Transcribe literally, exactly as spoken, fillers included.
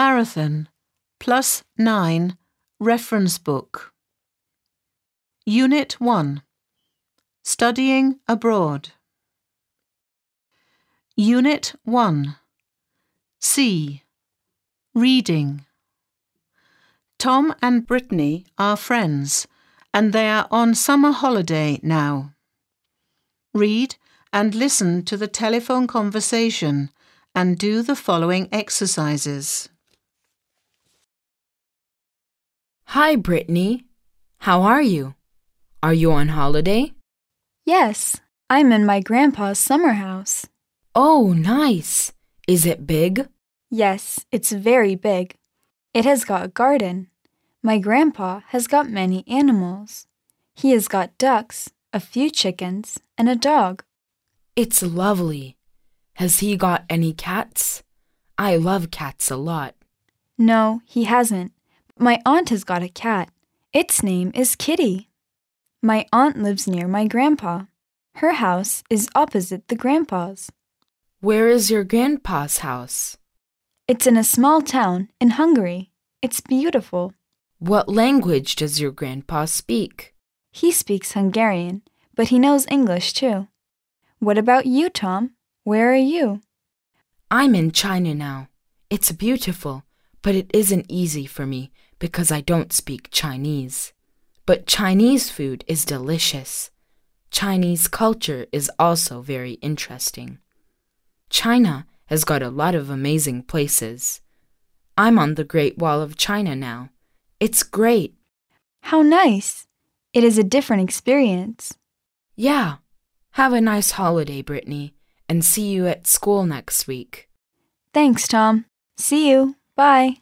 Marathon, plus nine, reference book. Unit one, Studying Abroad. Unit one, C, Reading. Tom and Brittany are friends, and they are on summer holiday now. Read and listen to the telephone conversation and do the following exercises. Hi, Brittany. How are you? Are you on holiday? Yes, I'm in my grandpa's summer house. Oh, nice. Is it big? Yes, it's very big. It has got a garden. My grandpa has got many animals. He has got ducks, a few chickens, and a dog. It's lovely. Has he got any cats? I love cats a lot. No, he hasn't. My aunt has got a cat. Its name is Kitty. My aunt lives near my grandpa. Her house is opposite the grandpa's. Where is your grandpa's house? It's in a small town in Hungary. It's beautiful. What language does your grandpa speak? He speaks Hungarian, but he knows English too. What about you, Tom? Where are you? I'm in China now. It's beautiful, but it isn't easy for me because I don't speak Chinese. But Chinese food is delicious. Chinese culture is also very interesting. China has got a lot of amazing places. I'm on the Great Wall of China now. It's great. How nice. It is a different experience. Yeah. Have a nice holiday, Brittany, and see you at school next week. Thanks, Tom. See you. Bye.